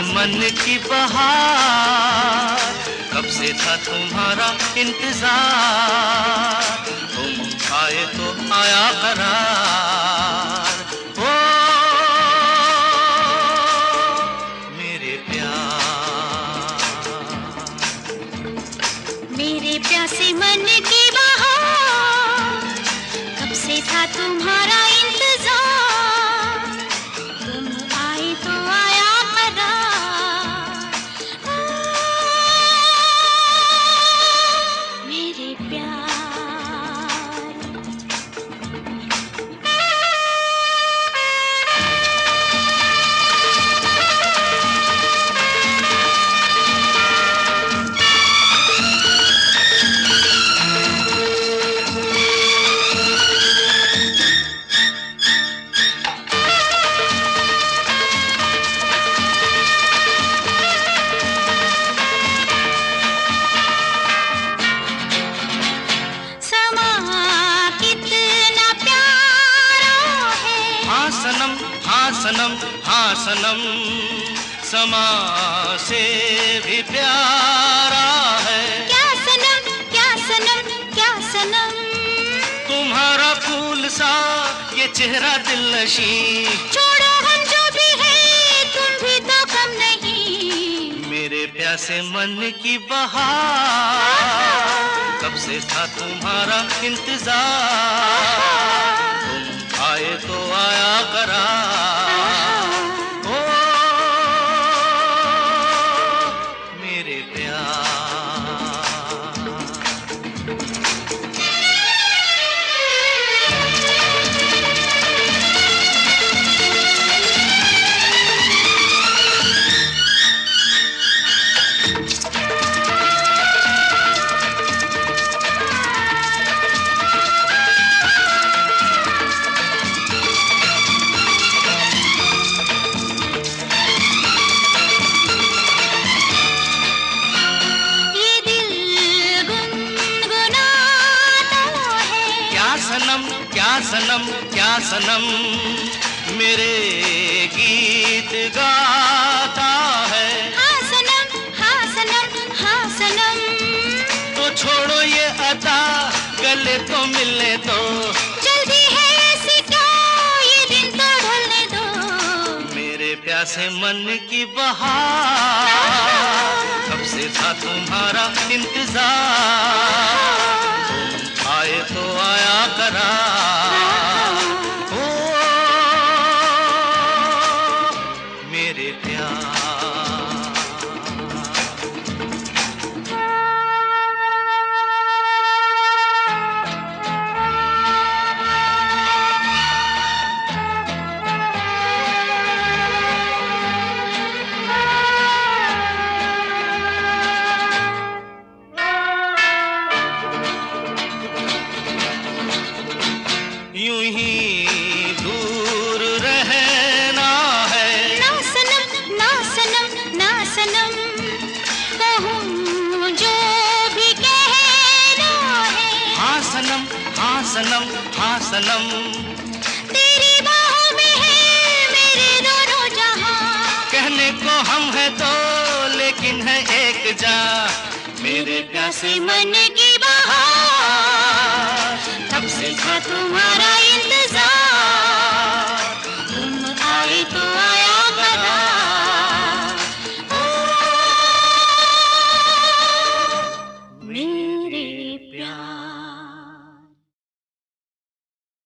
मन की बहार, कब से था तुम्हारा इंतजार, तुम आए तो आया करार। ओ मेरे प्यार, मेरे प्यासे मन की बहार, कब से था तुम्हारा इंतजार, तुम आए तो आया करार। मेरे प्यार, सनम, हाँ सनम, हाँ सनम, समा से भी प्यारा है। क्या सनम, क्या सनम, क्या सनम, तुम्हारा फूल सा ये चेहरा दिलनशी। छोड़ो हम जो भी है, तुम भी तो कम नहीं। मेरे प्यासे मन की बहार, कब से था तुम्हारा इंतजार, तुम आए तो आया करार। ओ मेरे प्यार, सनम, क्या सनम, क्या सनम, मेरे गीत गाता है। हाँ सनम, हाँ सनम, हाँ सनम, तो छोड़ो ये अदा, गले तो मिलने दो। जल्दी है ऐसी क्या, ये दिन तो ढलने दो। मेरे प्यासे मन की बहार, कब से था तुम्हारा इंतजार, आए तो आया करार। ओ मेरे प्यार, यूं ही दूर रहना है। ना सनम, ना सनम, ना सनम, कहूँ जो भी कहना है। हाँ सनम, हाँ सनम, हाँ सनम, तेरी बाहों में है मेरे दोनों जहां। कहने को हम है तो लेकिन है एक जा। मेरे प्यासे मन की बहार, तब से था तुम्हारा इंतजार।